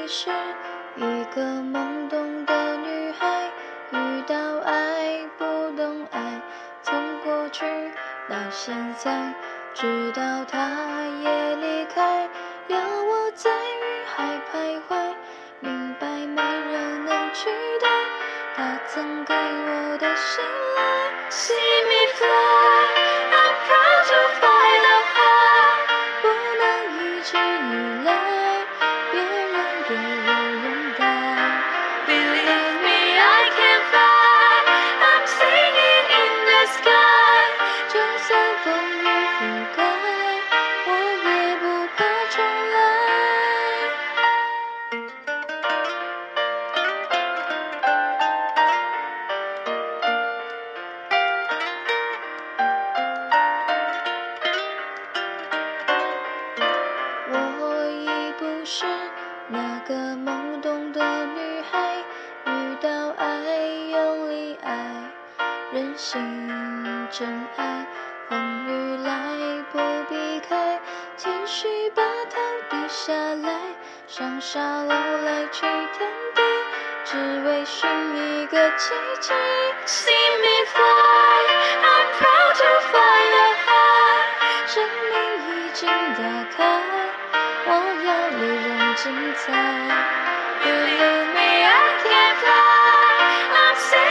是一个懵懂的女孩，遇到爱不懂爱，从过去到现在，直到她也离开，要我在云海徘徊，明白没人能取代她曾给我的信赖。See me fly, I'm proud to fly the high， 不能一直依赖别人给我拥戴。Believe me, I can fly, I'm singing in the sky， 就算风雨覆盖，我也不怕重来。我已不是那个懵懂的女孩，遇到爱用力爱，任性真爱，风雨来不避开，继续把头低下来，上沙漏来去天地，只为寻一个奇迹。See me fly, I'm proud to fly the high， 生命已经打开，我要利用精彩。Believe me, I can fly, I'm